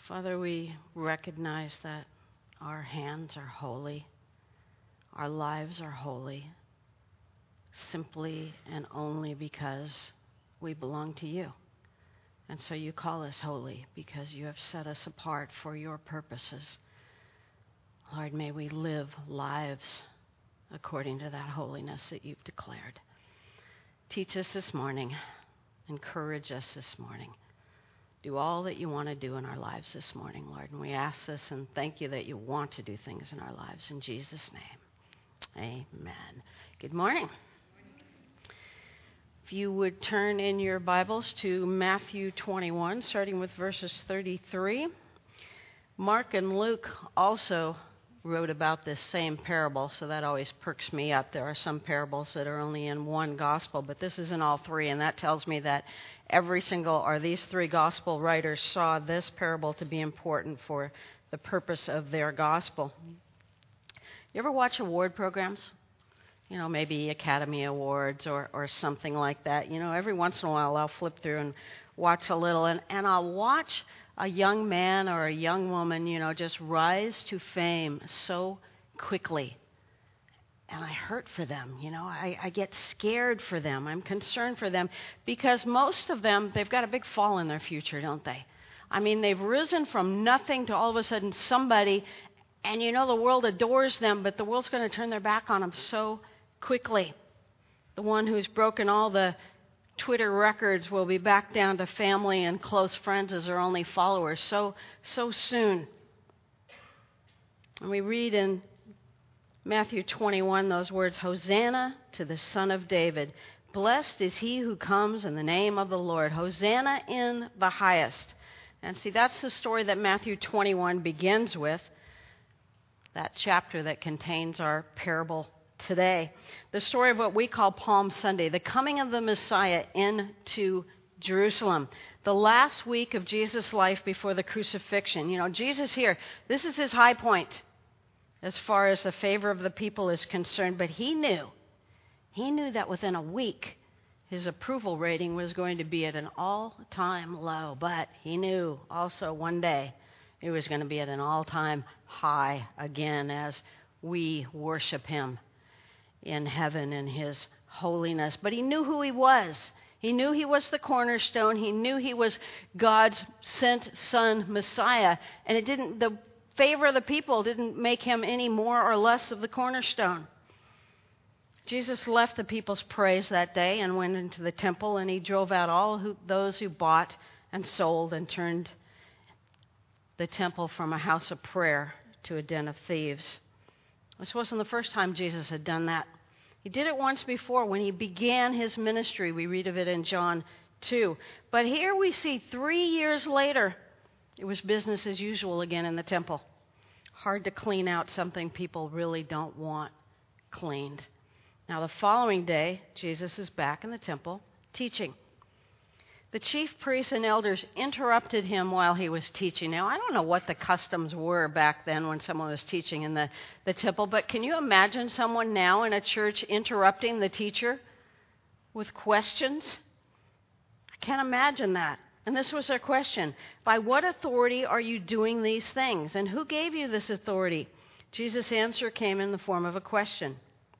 Father, we recognize that our hands are holy, our lives are holy, simply and only because we belong to you. And so you call us holy because you have set us apart for your purposes. Lord, may we live lives according to that holiness that you've declared. Teach us this morning. Encourage us this morning. Do all that you want to do in our lives this morning, Lord. And we ask this and thank you that you want to do things in our lives. In Jesus' name, amen. Good morning. If you would turn in your Bibles to Matthew 21, starting with verses 33. Mark and Luke also wrote about this same parable, so that always perks me up. There are some parables that are only in one gospel, but this is in all three, and that tells me that these three gospel writers saw this parable to be important for the purpose of their gospel. You ever watch award programs? You know, maybe Academy Awards or something like that. You know, every once in a while I'll flip through and watch a little, and I'll watch a young man or a young woman, you know, just rise to fame so quickly. And I hurt for them, you know. I get scared for them. I'm concerned for them because most of them, they've got a big fall in their future, don't they? I mean, they've risen from nothing to all of a sudden somebody, and you know the world adores them, but the world's going to turn their back on them so quickly. The one who's broken all the Twitter records will be back down to family and close friends as their only followers so soon. And we read in Matthew 21 those words, Hosanna to the Son of David. Blessed is he who comes in the name of the Lord. Hosanna in the highest. And see, that's the story that Matthew 21 begins with, that chapter that contains our parable today. The story of what we call Palm Sunday, the coming of the Messiah into Jerusalem. The last week of Jesus' life before the crucifixion. You know, Jesus here, this is his high point as far as the favor of the people is concerned. But he knew that within a week, his approval rating was going to be at an all-time low. But he knew also one day it was going to be at an all-time high again as we worship him in heaven in his holiness. But he knew who he was. He knew he was the cornerstone. He knew he was God's sent son, Messiah. And the favor of the people didn't make him any more or less of the cornerstone. Jesus left the people's praise that day and went into the temple, and he drove out those who bought and sold and turned the temple from a house of prayer to a den of thieves. This wasn't the first time Jesus had done that. He did it once before when he began his ministry. We read of it in John 2. But here we see 3 years later, it was business as usual again in the temple. Hard to clean out something people really don't want cleaned. Now, the following day, Jesus is back in the temple teaching. The chief priests and elders interrupted him while he was teaching. Now, I don't know what the customs were back then when someone was teaching in the temple, but can you imagine someone now in a church interrupting the teacher with questions? I can't imagine that. And this was their question. By what authority are you doing these things? And who gave you this authority? Jesus' answer came in the form of a question.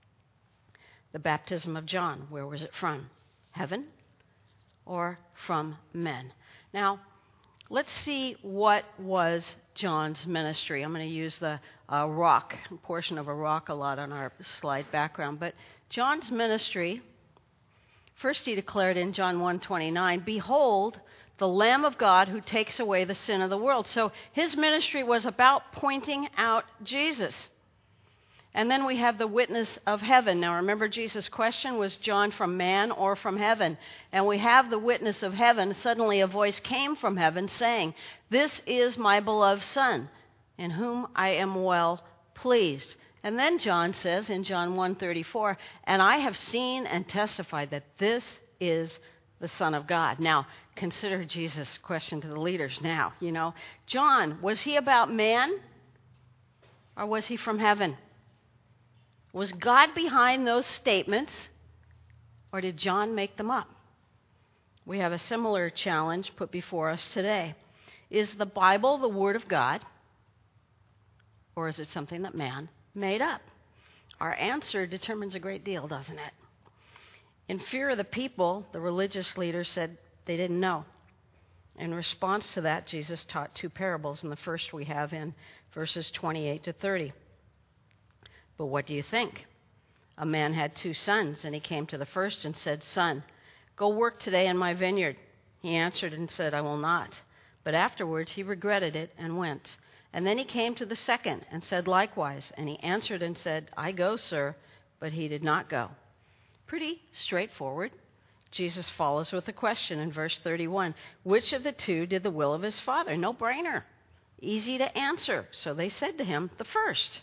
The baptism of John, where was it from? Heaven or from men? Now, let's see what was John's ministry. I'm going to use the portion of a rock a lot on our slide background. But John's ministry, first he declared in John 1:29, Behold, the Lamb of God who takes away the sin of the world. So his ministry was about pointing out Jesus. And then we have the witness of heaven. Now remember, Jesus' question was John from man or from heaven? And we have the witness of heaven. Suddenly a voice came from heaven saying, This is my beloved Son, in whom I am well pleased. And then John says in John 1:34, And I have seen and testified that this is the Son of God. Now, consider Jesus' question to the leaders now. You know, John, was he about man or was he from heaven? Was God behind those statements, or did John make them up? We have a similar challenge put before us today. Is the Bible the Word of God, or is it something that man made up? Our answer determines a great deal, doesn't it? In fear of the people, the religious leaders said they didn't know. In response to that, Jesus taught two parables, and the first we have in verses 28 to 30. But what do you think? A man had 2 sons, and he came to the first and said, "Son, go work today in my vineyard." He answered and said, "I will not." But afterwards he regretted it and went. And then he came to the second and said likewise. And he answered and said, "I go, sir." But he did not go. Pretty straightforward. Jesus follows with a question in verse 31. Which of the 2 did the will of his father? No brainer. Easy to answer. So they said to him, the first.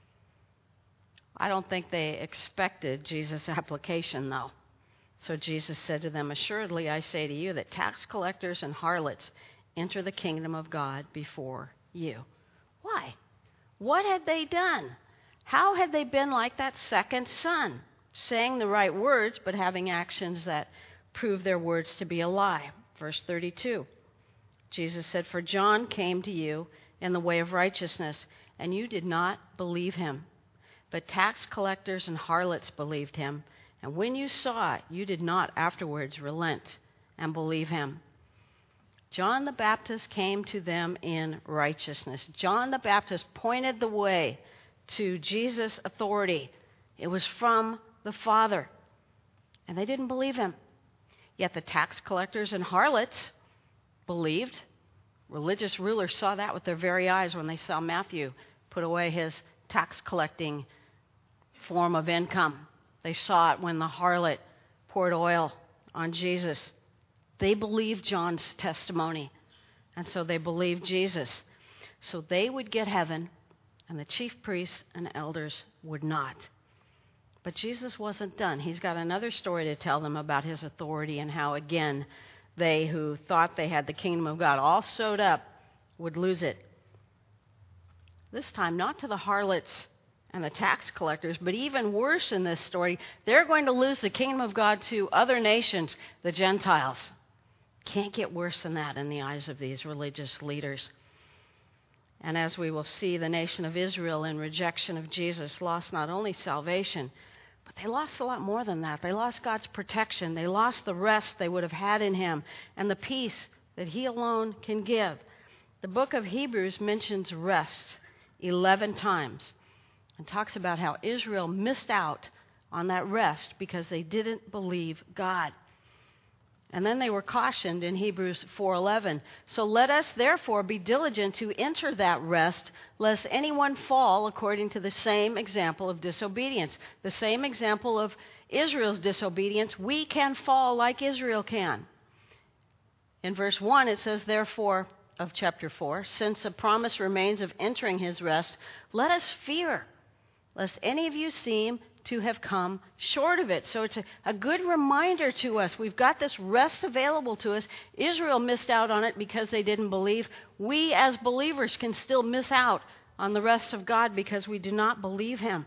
I don't think they expected Jesus' application, though. So Jesus said to them, "Assuredly, I say to you that tax collectors and harlots enter the kingdom of God before you." Why? What had they done? How had they been like that second son, saying the right words but having actions that prove their words to be a lie? Verse 32. Jesus said, "For John came to you in the way of righteousness, and you did not believe him. But tax collectors and harlots believed him. And when you saw it, you did not afterwards relent and believe him." John the Baptist came to them in righteousness. John the Baptist pointed the way to Jesus' authority. It was from the Father. And they didn't believe him. Yet the tax collectors and harlots believed. Religious rulers saw that with their very eyes when they saw Matthew put away his tax collecting form of income. They saw it when the harlot poured oil on Jesus. They believed John's testimony, and so they believed Jesus. So they would get heaven, and the chief priests and elders would not. But Jesus wasn't done. He's got another story to tell them about his authority and how, again, they who thought they had the kingdom of God all sewed up would lose it. This time, not to the harlots and the tax collectors, but even worse in this story, they're going to lose the kingdom of God to other nations, the Gentiles. Can't get worse than that in the eyes of these religious leaders. And as we will see, the nation of Israel, in rejection of Jesus, lost not only salvation, but they lost a lot more than that. They lost God's protection. They lost the rest they would have had in him and the peace that he alone can give. The book of Hebrews mentions rest 11 times and talks about how Israel missed out on that rest because they didn't believe God. And then they were cautioned in Hebrews 4:11. "So let us therefore be diligent to enter that rest, lest anyone fall according to the same example of disobedience." The same example of Israel's disobedience, we can fall like Israel can. In verse 1 it says, "Therefore," of chapter 4, "since the promise remains of entering his rest, let us fear, lest any of you seem to have come short of it." So it's a good reminder to us. We've got this rest available to us. Israel missed out on it because they didn't believe. We as believers can still miss out on the rest of God because we do not believe him.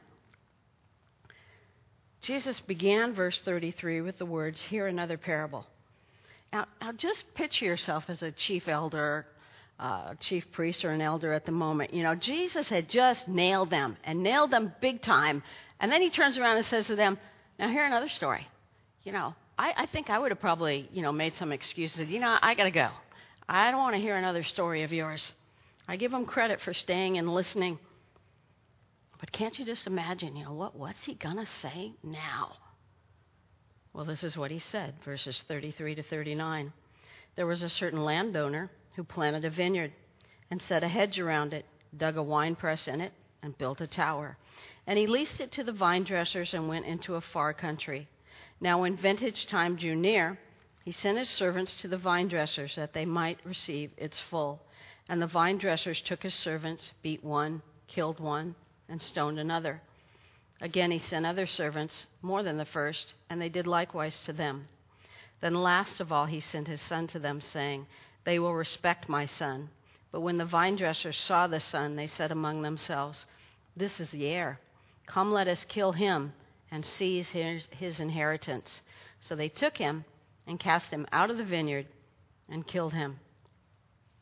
Jesus began verse 33 with the words, "Hear another parable." Now just picture yourself as a chief elder, chief priest or an elder at the moment. You know, Jesus had just nailed them and nailed them big time. And then he turns around and says to them, "Now hear another story." I think I would have probably, made some excuses. I got to go. I don't want to hear another story of yours. I give him credit for staying and listening. But can't you just imagine, what's he going to say now? Well, this is what he said, verses 33 to 39. "There was a certain landowner who planted a vineyard and set a hedge around it, dug a winepress in it, and built a tower. And he leased it to the vine dressers and went into a far country. Now when vintage time drew near, he sent his servants to the vine dressers that they might receive its full. And the vine dressers took his servants, beat one, killed one, and stoned another. Again he sent other servants, more than the first, and they did likewise to them. Then last of all he sent his son to them, saying, 'They will respect my son.' But when the vine dressers saw the son, they said among themselves, 'This is the heir. Come, let us kill him and seize his inheritance.' So they took him and cast him out of the vineyard and killed him.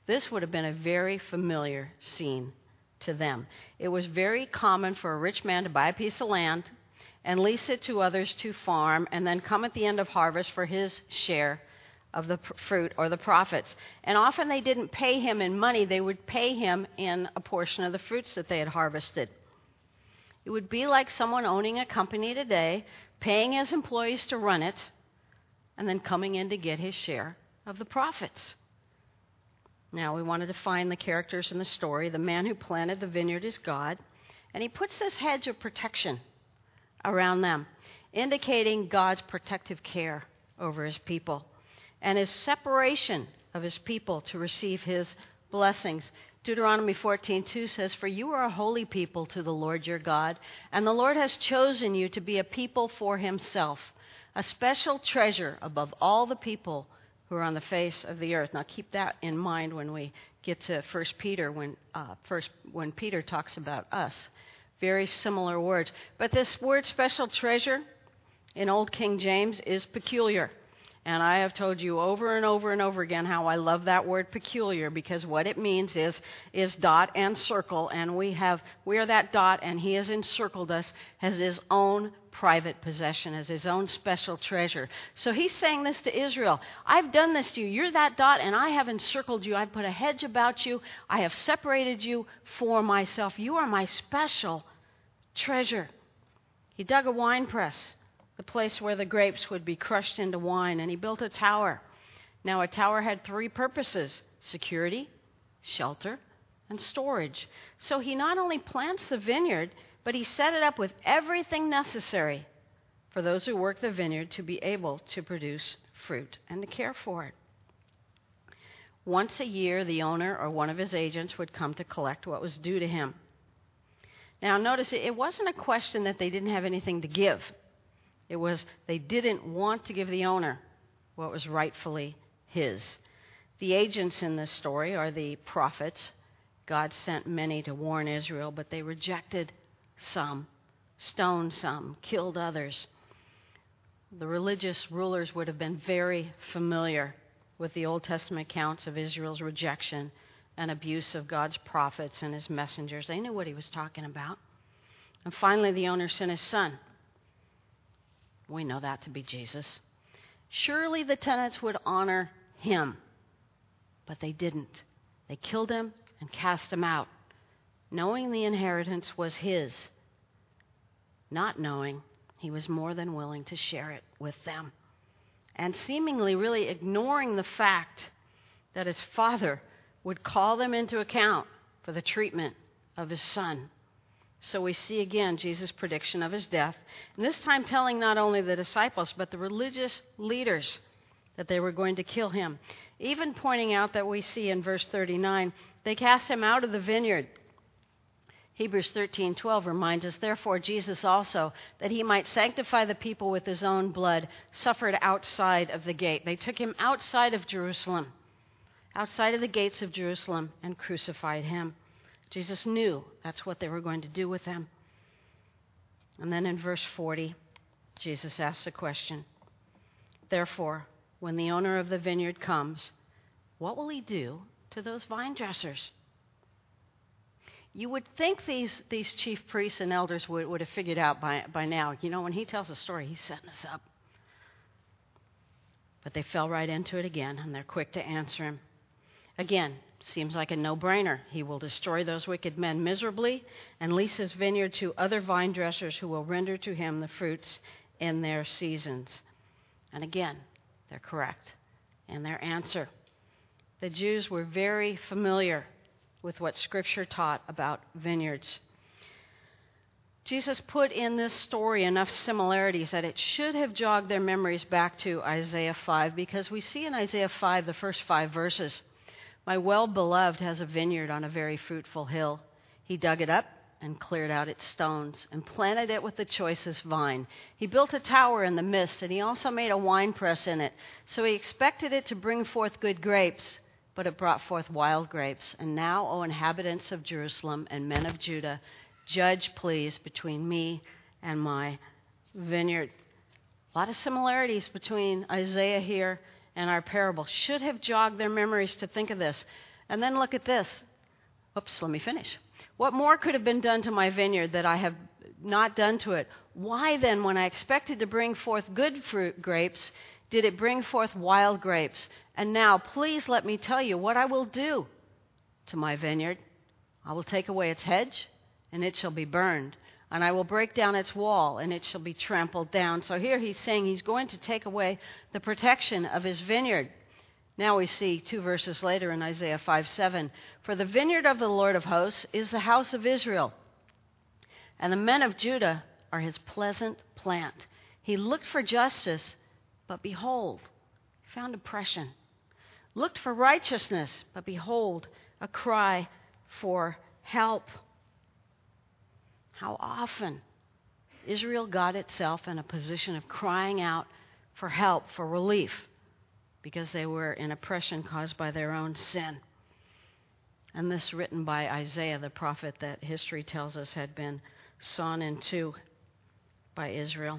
This would have been a very familiar scene to them. It was very common for a rich man to buy a piece of land and lease it to others to farm, and then come at the end of harvest for his share of the fruit or the profits. And often they didn't pay him in money, they would pay him in a portion of the fruits that they had harvested. It would be like someone owning a company today, paying his employees to run it, and then coming in to get his share of the profits. Now, we wanted to find the characters in the story. The man who planted the vineyard is God, and he puts this hedge of protection around them, indicating God's protective care over his people and his separation of his people to receive his blessings. Deuteronomy 14:2 says, "For you are a holy people to the Lord your God, and the Lord has chosen you to be a people for himself, a special treasure above all the people who are on the face of the earth." Now keep that in mind when we get to 1 Peter, when Peter talks about us. Very similar words. But this word special treasure in Old King James is peculiar. And I have told you over and over and over again how I love that word peculiar, because what it means is dot and circle, and we are that dot, and he has encircled us as his own private possession, as his own special treasure. So he's saying this to Israel: I've done this to you. You're that dot, and I have encircled you. I've put a hedge about you. I have separated you for myself. You are my special treasure. He dug a wine press, the place where the grapes would be crushed into wine, and he built a tower. Now, a tower had three purposes: security, shelter, and storage. So he not only plants the vineyard, but he set it up with everything necessary for those who work the vineyard to be able to produce fruit and to care for it. Once a year, the owner or one of his agents would come to collect what was due to him. Now, notice it wasn't a question that they didn't have anything to give. It was they didn't want to give the owner what was rightfully his. The agents in this story are the prophets. God sent many to warn Israel, but they rejected some, stoned some, killed others. The religious rulers would have been very familiar with the Old Testament accounts of Israel's rejection and abuse of God's prophets and his messengers. They knew what he was talking about. And finally, the owner sent his son. We know that to be Jesus. Surely the tenants would honor him, but they didn't. They killed him and cast him out, knowing the inheritance was his, not knowing he was more than willing to share it with them, and seemingly really ignoring the fact that his father would call them into account for the treatment of his son. So we see again Jesus' prediction of his death, and this time telling not only the disciples, but the religious leaders that they were going to kill him. Even pointing out that we see in verse 39, they cast him out of the vineyard. Hebrews 13:12 reminds us, therefore Jesus also, that he might sanctify the people with his own blood, suffered outside of the gate. They took him outside of Jerusalem, outside of the gates of Jerusalem, and crucified him. Jesus knew that's what they were going to do with him. And then in verse 40, Jesus asks a question. Therefore, when the owner of the vineyard comes, what will he do to those vine dressers? You would think these chief priests and elders would have figured out by now. You know, when he tells a story, he's setting us up. But they fell right into it again, and they're quick to answer him. Again, seems like a no-brainer. He will destroy those wicked men miserably and lease his vineyard to other vine dressers who will render to him the fruits in their seasons. And again, they're correct in their answer. The Jews were very familiar with what Scripture taught about vineyards. Jesus put in this story enough similarities that it should have jogged their memories back to Isaiah 5, because we see in Isaiah 5, the first 5 verses, my well-beloved has a vineyard on a very fruitful hill. He dug it up and cleared out its stones and planted it with the choicest vine. He built a tower in the midst, and he also made a winepress in it. So he expected it to bring forth good grapes, but it brought forth wild grapes. And now, O inhabitants of Jerusalem and men of Judah, judge, please, between me and my vineyard. A lot of similarities between Isaiah here and our parable. Should have jogged their memories to think of this. And then look at this. Oops, let me finish. What more could have been done to my vineyard that I have not done to it? Why then, when I expected to bring forth good fruit grapes, did it bring forth wild grapes? And now, please let me tell you what I will do to my vineyard. I will take away its hedge, and it shall be burned. And I will break down its wall, and it shall be trampled down. So here he's saying he's going to take away the protection of his vineyard. Now we see 2 verses later in Isaiah 5:7. For the vineyard of the Lord of hosts is the house of Israel, and the men of Judah are his pleasant plant. He looked for justice, but behold, he found oppression. Looked for righteousness, but behold, a cry for help. How often Israel got itself in a position of crying out for help, for relief, because they were in oppression caused by their own sin. And this written by Isaiah, the prophet that history tells us had been sawn in two by Israel.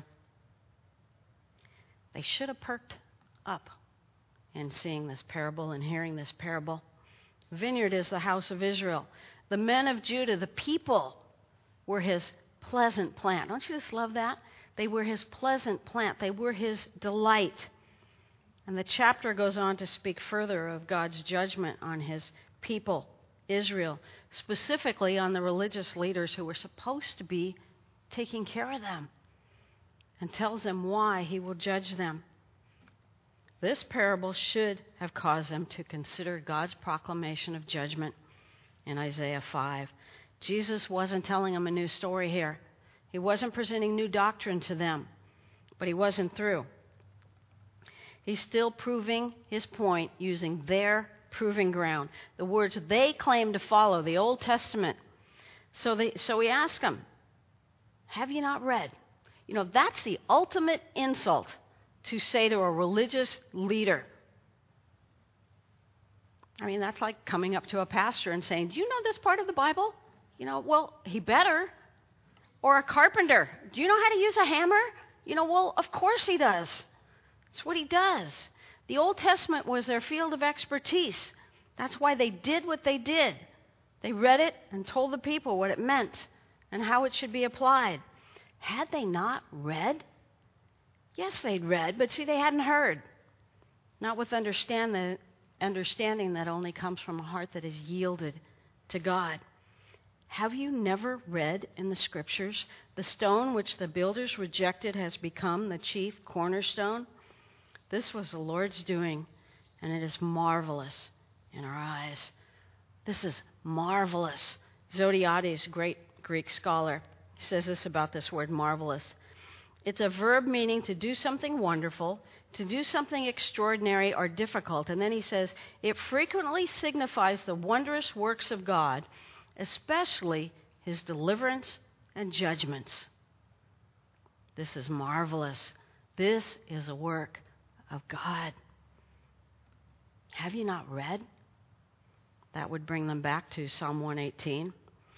They should have perked up in seeing this parable and hearing this parable. Vineyard is the house of Israel. The men of Judah, the people, were his pleasant plant. Don't you just love that? They were his pleasant plant. They were his delight. And the chapter goes on to speak further of God's judgment on his people, Israel, specifically on the religious leaders who were supposed to be taking care of them, and tells them why he will judge them. This parable should have caused them to consider God's proclamation of judgment in Isaiah 5. Jesus wasn't telling them a new story here. He wasn't presenting new doctrine to them, but he wasn't through. He's still proving his point using their proving ground, the words they claim to follow, the Old Testament. So we ask them, have you not read? You know, that's the ultimate insult to say to a religious leader. I mean, that's like coming up to a pastor and saying, do you know this part of the Bible? You know, well, he better. Or a carpenter, do you know how to use a hammer? You know, well, of course he does. It's what he does. The Old Testament was their field of expertise. That's why they did what they did. They read it and told the people what it meant and how it should be applied. Had they not read? Yes, they'd read, but see, they hadn't heard. Not with understanding that only comes from a heart that is yielded to God. Have you never read in the Scriptures, the stone which the builders rejected has become the chief cornerstone? This was the Lord's doing, and it is marvelous in our eyes. This is marvelous. Zodhiates, great Greek scholar, says this about this word marvelous. It's a verb meaning to do something wonderful, to do something extraordinary or difficult. And then he says, it frequently signifies the wondrous works of God, especially his deliverance and judgments. This is marvelous. This is a work of God. Have you not read? That would bring them back to Psalm 118.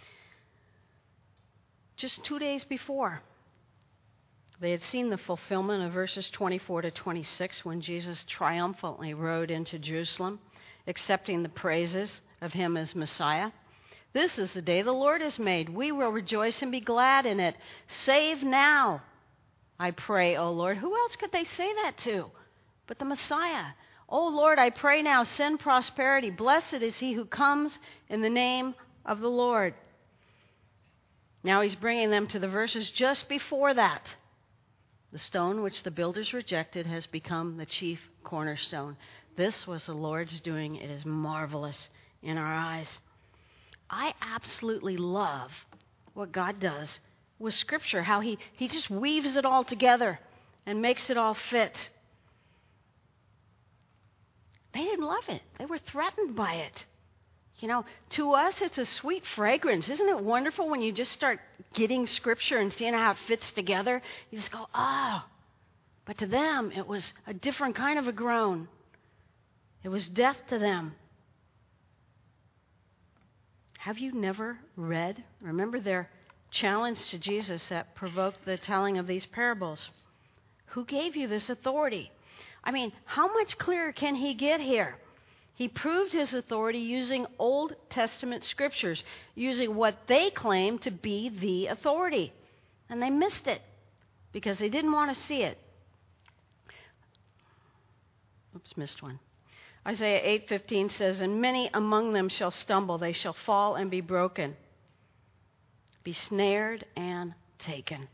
Just 2 days before, they had seen the fulfillment of verses 24 to 26 when Jesus triumphantly rode into Jerusalem, accepting the praises of him as Messiah. This is the day the Lord has made. We will rejoice and be glad in it. Save now, I pray, O Lord. Who else could they say that to but the Messiah? O Lord, I pray now, send prosperity. Blessed is he who comes in the name of the Lord. Now he's bringing them to the verses just before that. The stone which the builders rejected has become the chief cornerstone. This was the Lord's doing. It is marvelous in our eyes. I absolutely love what God does with Scripture, how he just weaves it all together and makes it all fit. They didn't love it. They were threatened by it. You know, to us, it's a sweet fragrance. Isn't it wonderful when you just start getting Scripture and seeing how it fits together? You just go, oh. But to them, it was a different kind of a groan. It was death to them. Have you never read? Remember their challenge to Jesus that provoked the telling of these parables. Who gave you this authority? I mean, how much clearer can he get here? He proved his authority using Old Testament scriptures, using what they claimed to be the authority. And they missed it because they didn't want to see it. Oops, missed one. Isaiah 8:15 says, "And many among them shall stumble, they shall fall and be broken, be snared and taken."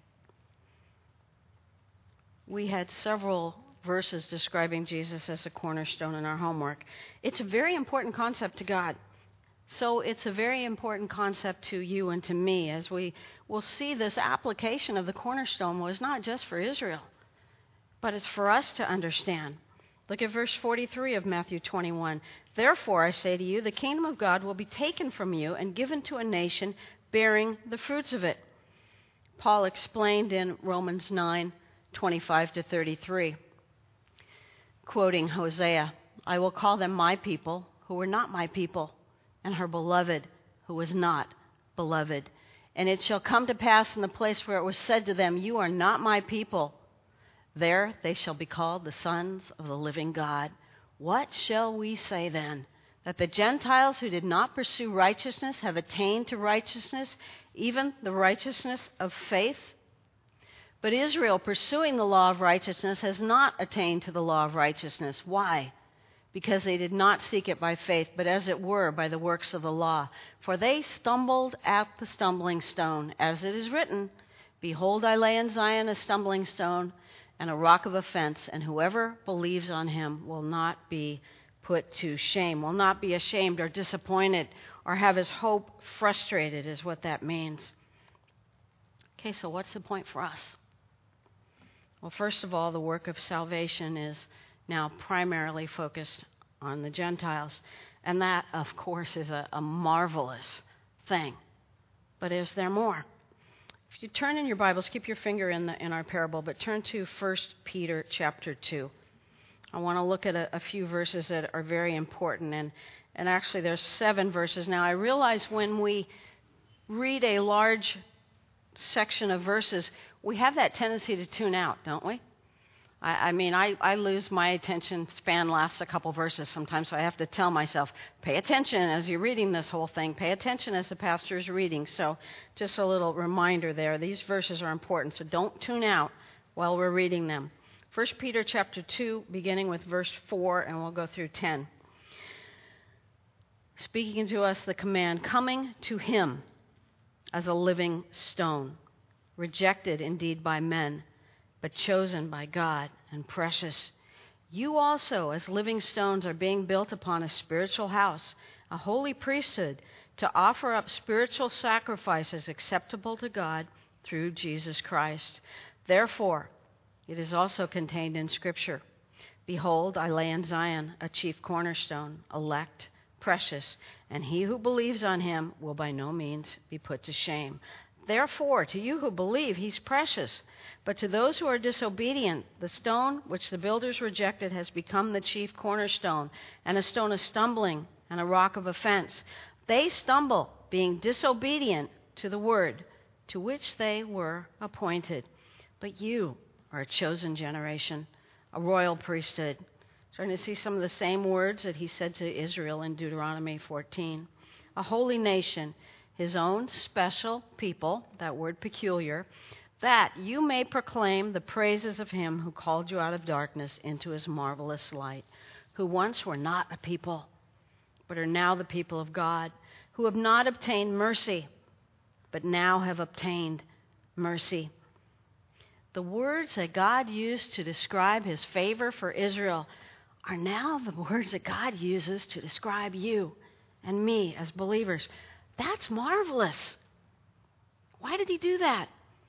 We had several verses describing Jesus as a cornerstone in our homework. It's a very important concept to God. So it's a very important concept to you and to me, as we will see this application of the cornerstone was not just for Israel, but it's for us to understand. Look at verse 43 of Matthew 21. "Therefore, I say to you, the kingdom of God will be taken from you and given to a nation bearing the fruits of it." Paul explained in Romans 9:25-33, quoting Hosea, "I will call them my people who were not my people, and her beloved who was not beloved. And it shall come to pass in the place where it was said to them, 'You are not my people,' there they shall be called the sons of the living God. What shall we say then? That the Gentiles who did not pursue righteousness have attained to righteousness, even the righteousness of faith? But Israel, pursuing the law of righteousness, has not attained to the law of righteousness." Why? "Because they did not seek it by faith, but as it were by the works of the law. For they stumbled at the stumbling stone, as it is written, 'Behold, I lay in Zion a stumbling stone and a rock of offense, and whoever believes on him will not be put to shame,'" will not be ashamed or disappointed or have his hope frustrated, is what that means. Okay, so what's the point for us? Well, first of all, the work of salvation is now primarily focused on the Gentiles. And that, of course, is a marvelous thing. But is there more? If you turn in your Bibles, keep your finger in our parable, but turn to 1 Peter chapter 2. I want to look at a few verses that are very important. And actually, there's 7 verses. Now, I realize when we read a large section of verses, we have that tendency to tune out, don't we? I lose my attention span lasts a couple verses sometimes, so I have to tell myself, pay attention as you're reading this whole thing. Pay attention as the pastor is reading. So just a little reminder there. These verses are important, so don't tune out while we're reading them. 1 Peter chapter 2, beginning with verse 4, and we'll go through 10. Speaking to us the command, "Coming to him as a living stone, rejected indeed by men, but chosen by God and precious. You also, as living stones, are being built upon a spiritual house, a holy priesthood, to offer up spiritual sacrifices acceptable to God through Jesus Christ. Therefore, it is also contained in Scripture, 'Behold, I lay in Zion a chief cornerstone, elect, precious, and he who believes on him will by no means be put to shame.' Therefore, to you who believe, he's precious. But to those who are disobedient, the stone which the builders rejected has become the chief cornerstone, and a stone of stumbling and a rock of offense. They stumble, being disobedient to the word to which they were appointed. But you are a chosen generation, a royal priesthood." Starting to see some of the same words that he said to Israel in Deuteronomy 14. "A holy nation, his own special people," that word peculiar, "that you may proclaim the praises of him who called you out of darkness into his marvelous light, who once were not a people, but are now the people of God, who have not obtained mercy, but now have obtained mercy." The words that God used to describe his favor for Israel are now the words that God uses to describe you and me as believers. That's marvelous. Why did he do that?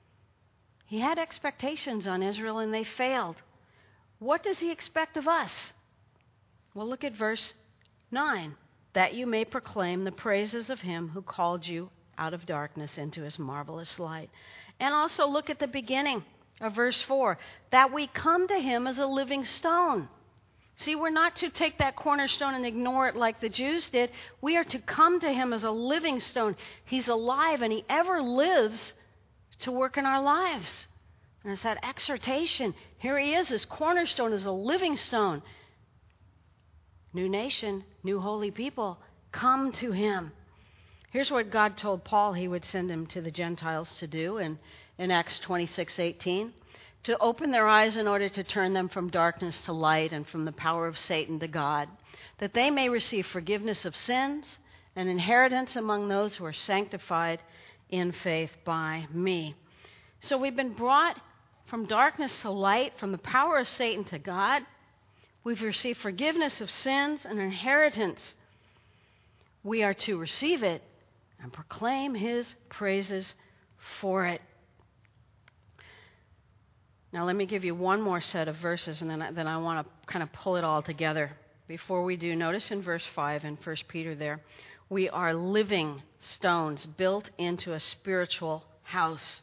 He had expectations on Israel and they failed. What does he expect of us? Well, look at verse 9. "That you may proclaim the praises of him who called you out of darkness into his marvelous light." And also look at the beginning of verse 4. "That we come to him as a living stone." See, we're not to take that cornerstone and ignore it like the Jews did. We are to come to him as a living stone. He's alive and he ever lives to work in our lives. And it's that exhortation. Here he is, this cornerstone is a living stone. new nation, new holy people, come to him. Here's what God told Paul he would send him to the Gentiles to do in Acts 26:18, to open their eyes in order to turn them from darkness to light and from the power of Satan to God, that they may receive forgiveness of sins and inheritance among those who are sanctified in faith by me. So we've been brought from darkness to light, from the power of Satan to God. We've received forgiveness of sins and inheritance. We are to receive it and proclaim his praises for it. Now let me give you one more set of verses, and then I want to kind of pull it all together. Before we do, notice in verse 5 in 1 Peter there, we are living stones built into a spiritual house.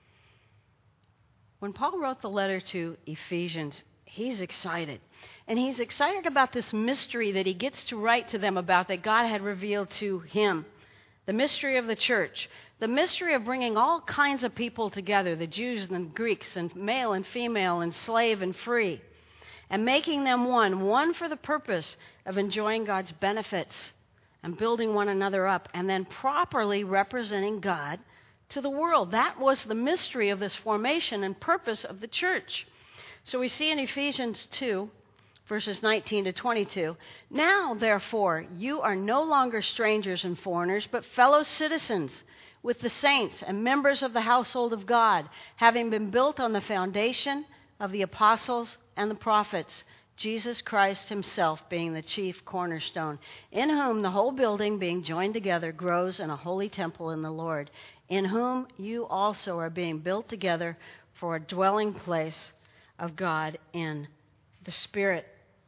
When Paul wrote the letter to Ephesians, he's excited. And he's excited about this mystery that he gets to write to them about that God had revealed to him. The mystery of the church. The mystery of bringing all kinds of people together, the Jews and the Greeks, and male and female, and slave and free, and making them one for the purpose of enjoying God's benefits and building one another up, and then properly representing God to the world. That was the mystery of this formation and purpose of the church. So we see in Ephesians 2, verses 19 to 22, now, therefore, you are no longer strangers and foreigners, but fellow citizens with the saints and members of the household of God, having been built on the foundation of the apostles and the prophets, Jesus Christ himself being the chief cornerstone, in whom the whole building being joined together grows in a holy temple in the Lord, in whom you also are being built together for a dwelling place of God in the Spirit.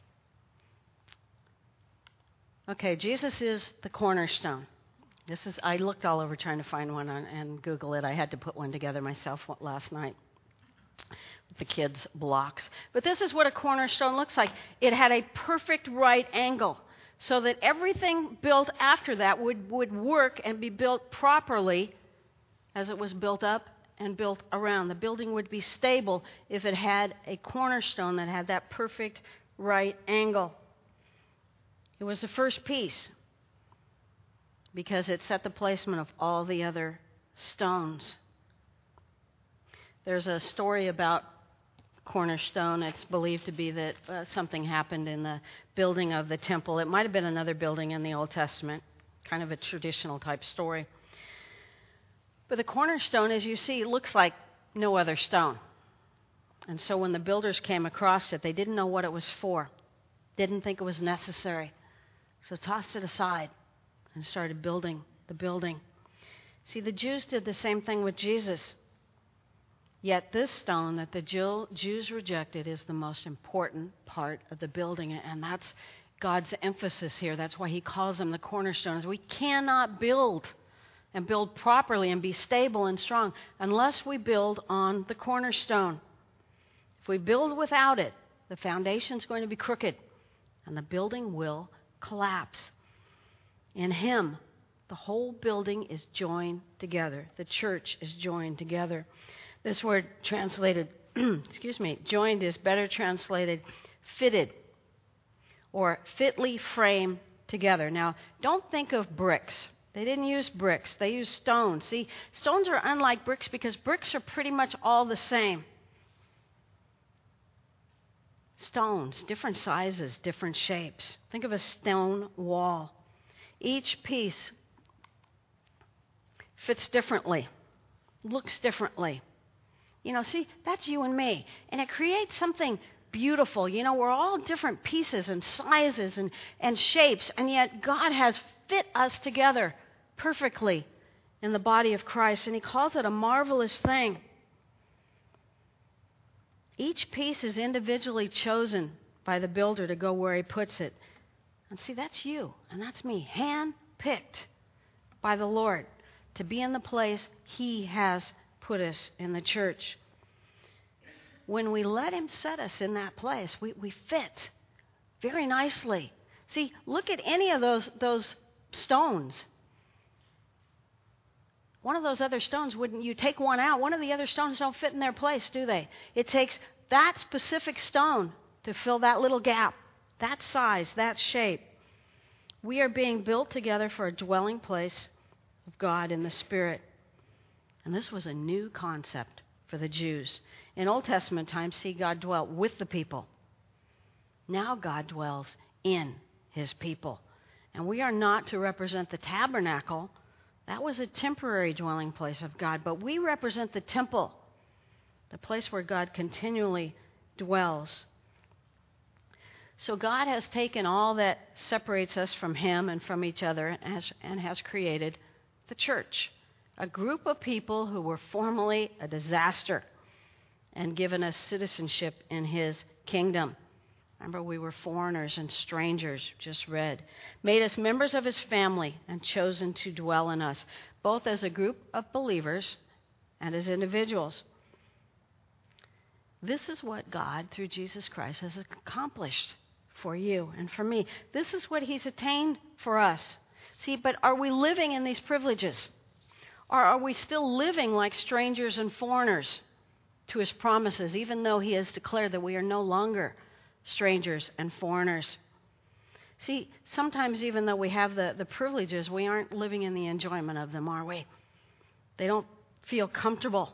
Okay, Jesus is the cornerstone. I looked all over trying to find one and Google it. I had to put one together myself last night with the kids' blocks. But this is what a cornerstone looks like. It had a perfect right angle so that everything built after that would work and be built properly as it was built up and built around. The building would be stable if it had a cornerstone that had that perfect right angle. It was the first piece because it set the placement of all the other stones. There's a story about cornerstone. It's believed to be that something happened in the building of the temple. It might have been another building in the Old Testament, kind of a traditional type story. But the cornerstone, as you see, looks like no other stone. And so when the builders came across it, they didn't know what it was for, didn't think it was necessary. So tossed it aside and started building the building. See, the Jews did the same thing with Jesus. Yet this stone that the Jews rejected is the most important part of the building, and that's God's emphasis here. That's why he calls them the cornerstones. We cannot build and build properly and be stable and strong unless we build on the cornerstone. If we build without it, the foundation's going to be crooked, and the building will collapse. In him, the whole building is joined together. The church is joined together. This word translated, joined is better translated fitted or fitly framed together. Now, don't think of bricks. They didn't use bricks. They used stones. See, stones are unlike bricks because bricks are pretty much all the same. Stones, different sizes, different shapes. Think of a stone wall. Each piece fits differently, looks differently. See, that's you and me. And it creates something beautiful. We're all different pieces and sizes and shapes, and yet God has fit us together perfectly in the body of Christ, and he calls it a marvelous thing. Each piece is individually chosen by the builder to go where he puts it. And see, that's you and that's me, hand-picked by the Lord to be in the place he has put us in the church. When we let him set us in that place, we fit very nicely. See, look at any of those stones. One of those other stones, wouldn't you take one out? One of the other stones don't fit in their place, do they? It takes that specific stone to fill that little gap that size, that shape. We are being built together for a dwelling place of God in the Spirit. And this was a new concept for the Jews. In Old Testament times, see, God dwelt with the people. Now God dwells in his people. And we are not to represent the tabernacle. That was a temporary dwelling place of God. But we represent the temple, the place where God continually dwells. So God has taken all that separates us from him and from each other and has created the church, a group of people who were formerly a disaster, and given us citizenship in his kingdom. Remember, we were foreigners and strangers, just read. Made us members of his family and chosen to dwell in us, both as a group of believers and as individuals. This is what God, through Jesus Christ, has accomplished for you and for me. This is what he's attained for us. See, but are we living in these privileges? Or are we still living like strangers and foreigners to his promises, even though he has declared that we are no longer strangers and foreigners? See, sometimes even though we have the privileges, we aren't living in the enjoyment of them, are we? They don't feel comfortable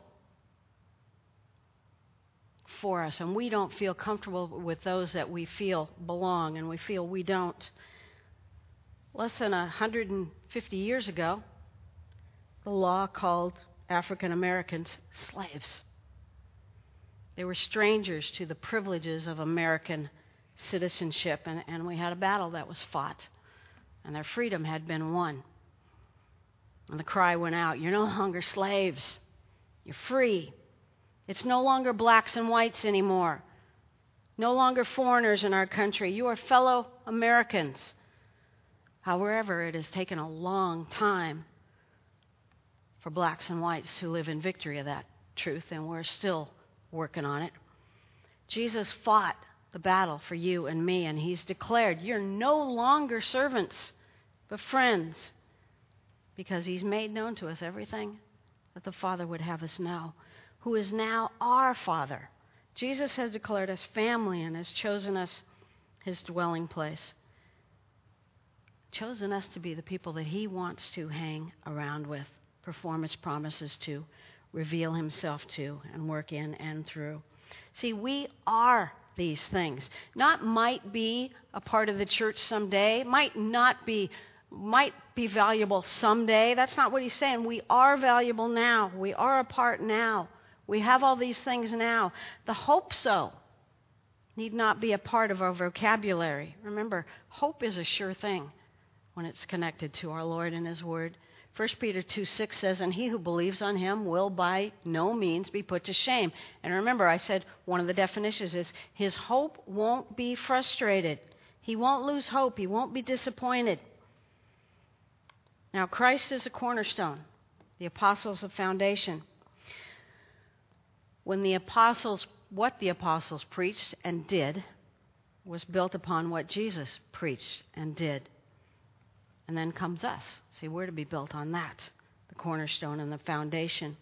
for us, and we don't feel comfortable with those that we feel belong, and we feel we don't. Less than 150 years ago, the law called African Americans slaves. They were strangers to the privileges of American citizenship, and we had a battle that was fought, and their freedom had been won. And the cry went out, you're no longer slaves, you're free. It's no longer blacks and whites anymore, no longer foreigners in our country. You are fellow Americans. However, it has taken a long time for blacks and whites to live in victory of that truth, and we're still working on it. Jesus fought the battle for you and me, and he's declared you're no longer servants, but friends, because he's made known to us everything that the Father would have us know, who is now our Father. Jesus has declared us family and has chosen us his dwelling place, chosen us to be the people that he wants to hang around with, perform his promises to, reveal himself to, and work in and through. See, we are these things. Not might be a part of the church someday, might be valuable someday. That's not what he's saying. We are valuable now. We are a part now. We have all these things now. The hope so need not be a part of our vocabulary. Remember, hope is a sure thing when it's connected to our Lord and his word. 1 Peter 2:6 says, and he who believes on him will by no means be put to shame. And remember, I said one of the definitions is his hope won't be frustrated. He won't lose hope. He won't be disappointed. Now, Christ is a cornerstone, the apostles' a foundation. What the apostles preached and did was built upon what Jesus preached and did. And then comes us. See, we're to be built on that, the cornerstone and the foundation.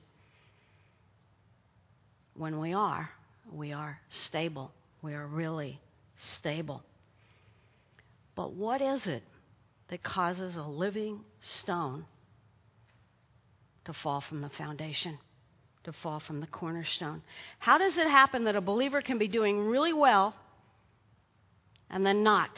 When we are stable. We are really stable. But what is it that causes a living stone to fall from the foundation, to fall from the cornerstone? How does it happen that a believer can be doing really well and then not?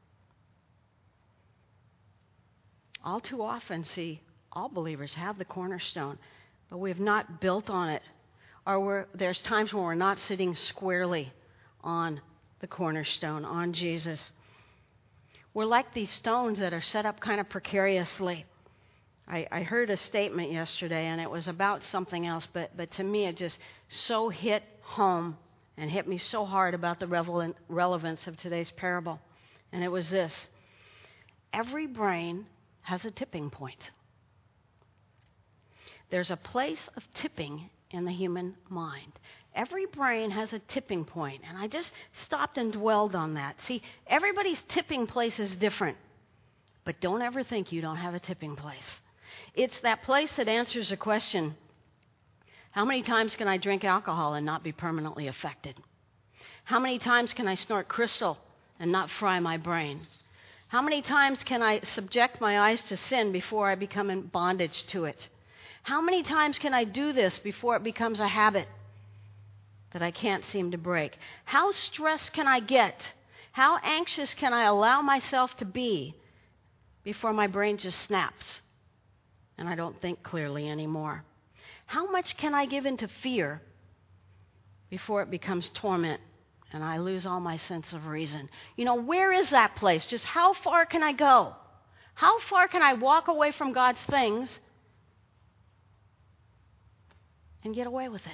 All too often, see, all believers have the cornerstone, but we have not built on it. Or there's times when we're not sitting squarely on the cornerstone, on Jesus. We're like these stones that are set up kind of precariously. I heard a statement yesterday, and it was about something else, but to me it just so hit home and hit me so hard about the relevance of today's parable. And it was this. Every brain has a tipping point. There's a place of tipping in the human mind. Every brain has a tipping point, and I just stopped and dwelled on that. See, everybody's tipping place is different, but don't ever think you don't have a tipping place. It's that place that answers the question, how many times can I drink alcohol and not be permanently affected? How many times can I snort crystal and not fry my brain? How many times can I subject my eyes to sin before I become in bondage to it? How many times can I do this before it becomes a habit that I can't seem to break? How stressed can I get? How anxious can I allow myself to be before my brain just snaps and I don't think clearly anymore? How much can I give into fear before it becomes torment and I lose all my sense of reason? Where is that place? Just how far can I go? How far can I walk away from God's things and get away with it?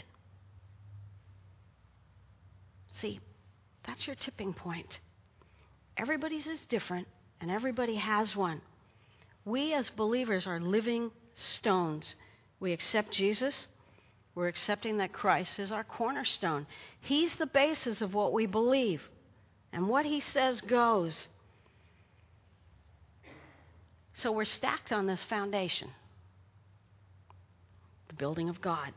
See, that's your tipping point. Everybody's is different, and everybody has one. We as believers are living stones. We accept Jesus. We're accepting that Christ is our cornerstone. He's the basis of what we believe, and what he says goes. So we're stacked on this foundation, the building of God.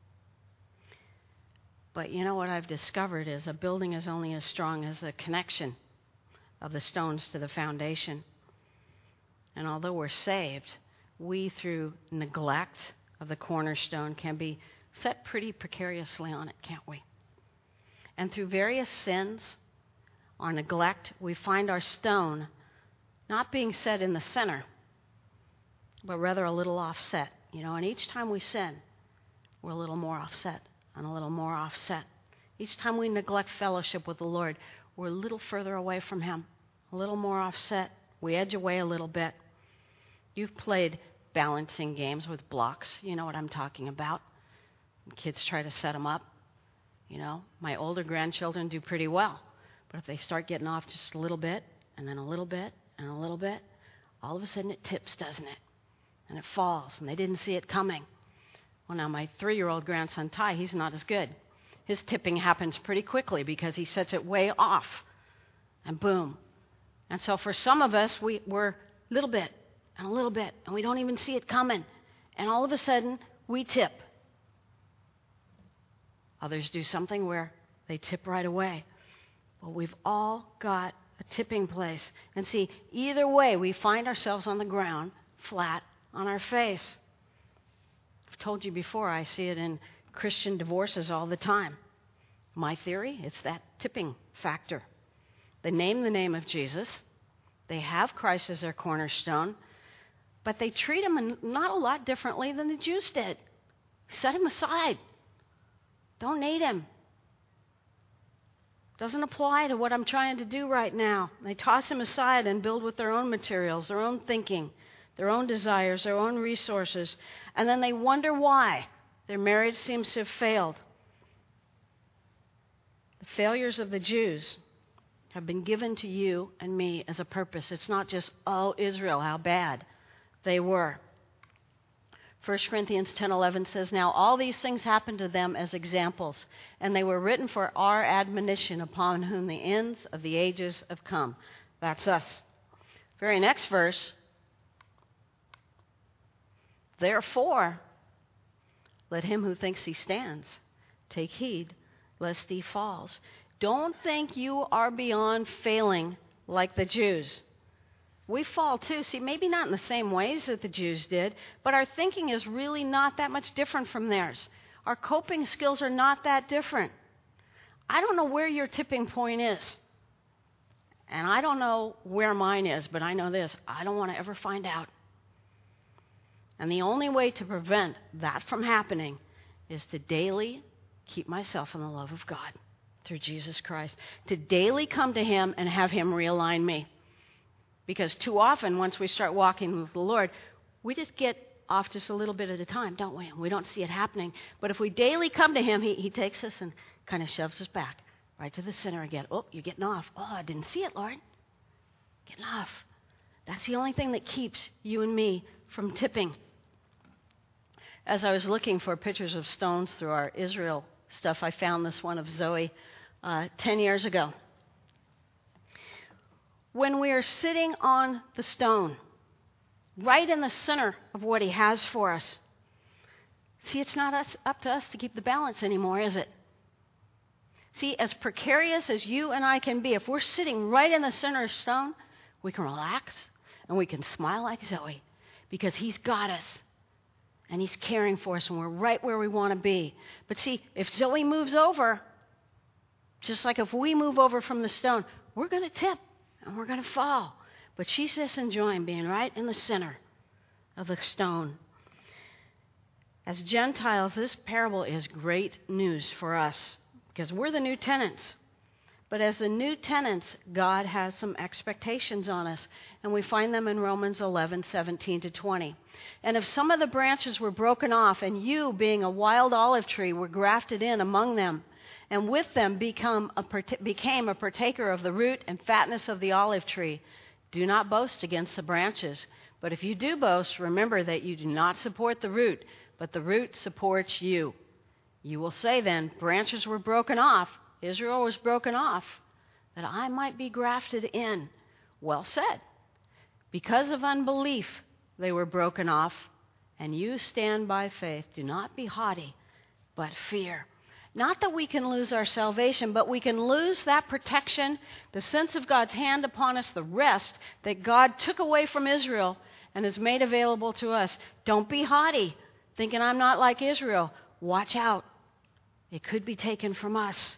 But what I've discovered is a building is only as strong as the connection of the stones to the foundation. And although we're saved, we, through neglect of the cornerstone, can be set pretty precariously on it, can't we? And through various sins or neglect, we find our stone not being set in the center, but rather a little offset. And each time we sin, we're a little more offset and a little more offset. Each time we neglect fellowship with the Lord, we're a little further away from him, a little more offset. We edge away a little bit. You've played balancing games with blocks. You know what I'm talking about. Kids try to set them up. My older grandchildren do pretty well. But if they start getting off just a little bit, and then a little bit, and a little bit, all of a sudden it tips, doesn't it? And it falls, and they didn't see it coming. Well, now my 3-year-old grandson, Ty, he's not as good. His tipping happens pretty quickly because he sets it way off, and boom. And so for some of us, we're a little bit, and we don't even see it coming. And all of a sudden, we tip. Others do something where they tip right away. Well, we've all got a tipping place. And see, either way, we find ourselves on the ground, flat on our face. I've told you before, I see it in Christian divorces all the time. My theory, it's that tipping factor. They name the name of Jesus. They have Christ as their cornerstone. But they treat him not a lot differently than the Jews did. Set him aside. Don't need him. Doesn't apply to what I'm trying to do right now. They toss him aside and build with their own materials, their own thinking, their own desires, their own resources. And then they wonder why their marriage seems to have failed. The failures of the Jews have been given to you and me as a purpose. It's not just, oh, Israel, how bad they were. 1 Corinthians 10:11 says, "Now all these things happened to them as examples, and they were written for our admonition, upon whom the ends of the ages have come." That's us. Very next verse, "Therefore, let him who thinks he stands take heed, lest he falls." Don't think you are beyond failing like the Jews. We fall too. See, maybe not in the same ways that the Jews did, but our thinking is really not that much different from theirs. Our coping skills are not that different. I don't know where your tipping point is. And I don't know where mine is, but I know this. I don't want to ever find out. And the only way to prevent that from happening is to daily keep myself in the love of God through Jesus Christ. To daily come to him and have him realign me. Because too often, once we start walking with the Lord, we just get off just a little bit at a time, don't we? We don't see it happening. But if we daily come to him, he takes us and kind of shoves us back right to the center again. Oh, you're getting off. Oh, I didn't see it, Lord. Getting off. That's the only thing that keeps you and me from tipping. As I was looking for pictures of stones through our Israel stuff, I found this one of Zoe 10 years ago. When we are sitting on the stone, right in the center of what he has for us, see, it's not up to us to keep the balance anymore, is it? See, as precarious as you and I can be, if we're sitting right in the center of stone, we can relax and we can smile like Zoe because he's got us and he's caring for us and we're right where we want to be. But see, if Zoe moves over, just like if we move over from the stone, we're going to tip and we're going to fall. But she's just enjoying being right in the center of the stone. As Gentiles, this parable is great news for us because we're the new tenants. But as the new tenants, God has some expectations on us, and we find them in Romans 11:17-20. And if some of the branches were broken off, and you, being a wild olive tree, were grafted in among them, and with them became a partaker of the root and fatness of the olive tree, do not boast against the branches. But if you do boast, remember that you do not support the root, but the root supports you. You will say then, branches were broken off, Israel was broken off, that I might be grafted in. Well said. Because of unbelief, they were broken off, and you stand by faith. Do not be haughty, but fear. Not that we can lose our salvation, but we can lose that protection, the sense of God's hand upon us, the rest that God took away from Israel and has made available to us. Don't be haughty, thinking I'm not like Israel. Watch out. It could be taken from us.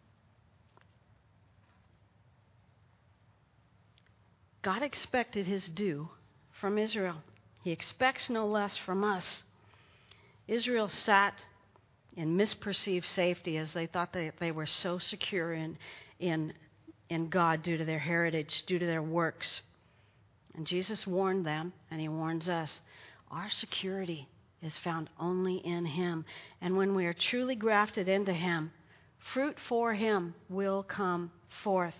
God expected his due from Israel. He expects no less from us. Israel sat in misperceived safety as they thought that they were so secure in God due to their heritage, due to their works. And Jesus warned them, and he warns us, our security is found only in him. And when we are truly grafted into him, fruit for him will come forth.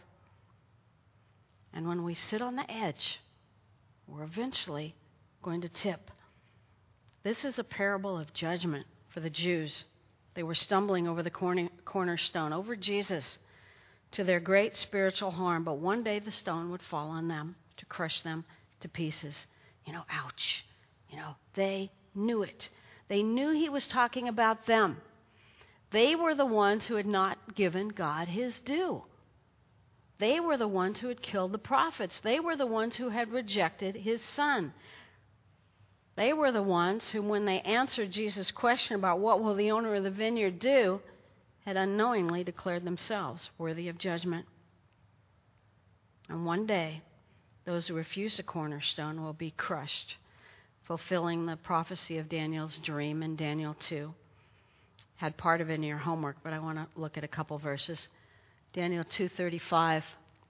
And when we sit on the edge, we're eventually going to tip. This is a parable of judgment for the Jews. They were stumbling over the cornerstone, over Jesus, to their great spiritual harm. But one day the stone would fall on them to crush them to pieces. Ouch. They knew it. They knew he was talking about them. They were the ones who had not given God his due. They were the ones who had killed the prophets. They were the ones who had rejected his son. They were the ones who, when they answered Jesus' question about what will the owner of the vineyard do, had unknowingly declared themselves worthy of judgment. And one day, those who refuse the cornerstone will be crushed, fulfilling the prophecy of Daniel's dream in Daniel 2. Had part of it in your homework, but I want to look at a couple verses. Daniel 2:35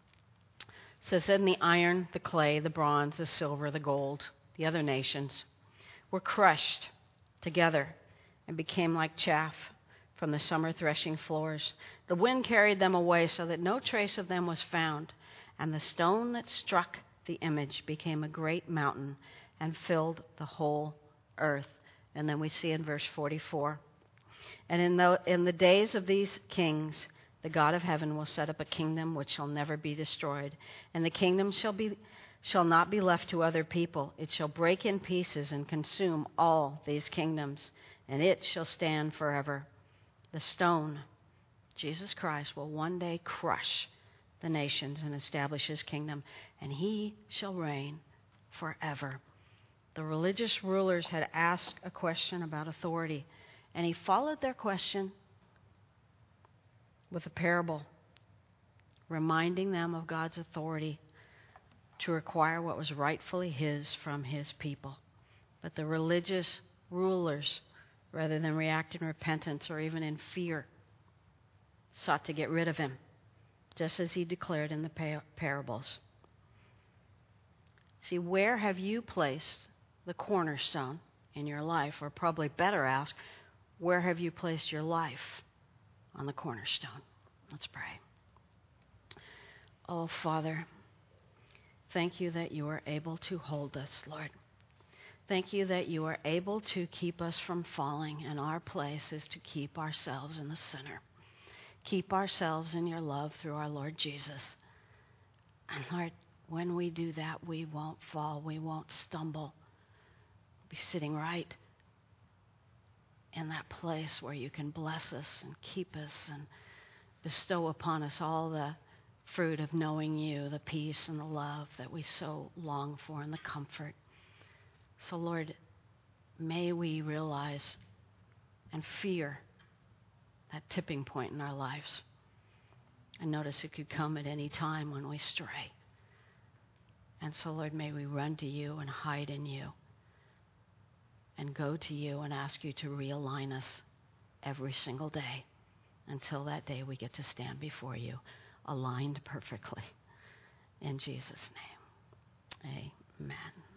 says, then the iron, the clay, the bronze, the silver, the gold, the other nations, were crushed together and became like chaff from the summer threshing floors. The wind carried them away so that no trace of them was found. And the stone that struck the image became a great mountain and filled the whole earth. And then we see in verse 44, and in the days of these kings, the God of heaven will set up a kingdom which shall never be destroyed. And the kingdom shall not be left to other people. It shall break in pieces and consume all these kingdoms, and it shall stand forever. The stone, Jesus Christ, will one day crush the nations and establish his kingdom, and he shall reign forever. The religious rulers had asked a question about authority, and he followed their question with a parable, reminding them of God's authority to require what was rightfully his from his people. But the religious rulers, rather than react in repentance or even in fear, sought to get rid of him, just as he declared in the parables. See, where have you placed the cornerstone in your life? Or probably better ask, where have you placed your life on the cornerstone? Let's pray. Oh, Father, thank you that you are able to hold us, Lord. Thank you that you are able to keep us from falling, and our place is to keep ourselves in the center. Keep ourselves in your love through our Lord Jesus. And Lord, when we do that, we won't fall, we won't stumble. We'll be sitting right in that place where you can bless us and keep us and bestow upon us all the fruit of knowing you, the peace and the love that we so long for, and the comfort. So, Lord, may we realize and fear that tipping point in our lives. And notice it could come at any time when we stray. And so, Lord, may we run to you and hide in you and go to you and ask you to realign us every single day until that day we get to stand before you, aligned perfectly. In Jesus' name, amen.